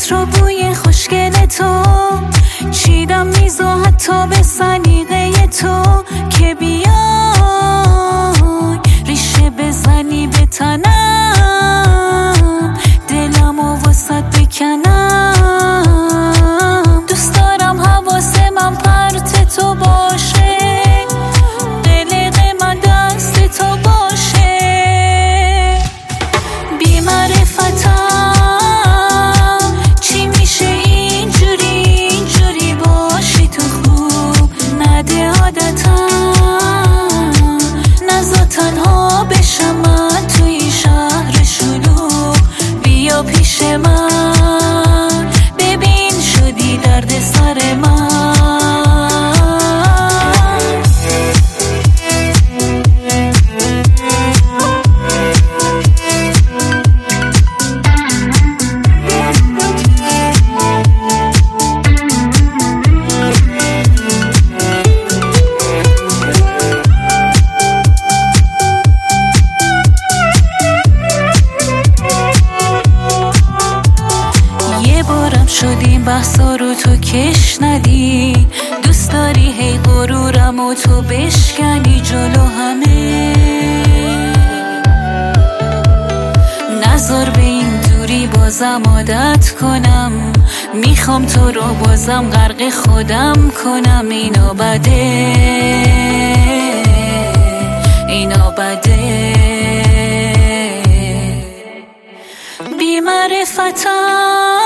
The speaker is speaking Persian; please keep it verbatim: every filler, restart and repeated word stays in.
عطر بوی خوشگل تو چیدم میزو حتی به سلیقه تو که بیای ریشه بزنی به تنم دلمو واسط بکنم. دوست دارم حواس من پرت تو باشه قلق من دست تو باشه. بی معرفتم چی میشه اینجوری اینجوری باشی تو خوب نده عادتم نزا تنها بشم من توی شهر شلوغ. بیا پیش من ببین شدی درد سر من. شدیم بحثا رو تو کش ندی دوست داری هی غرورم و تو بشکنی جلو همه. نذار به این دوری بازم عادت کنم میخوام تو رو بازم غرق خودم کنم. اینا بده اینا بده. بی معرفتم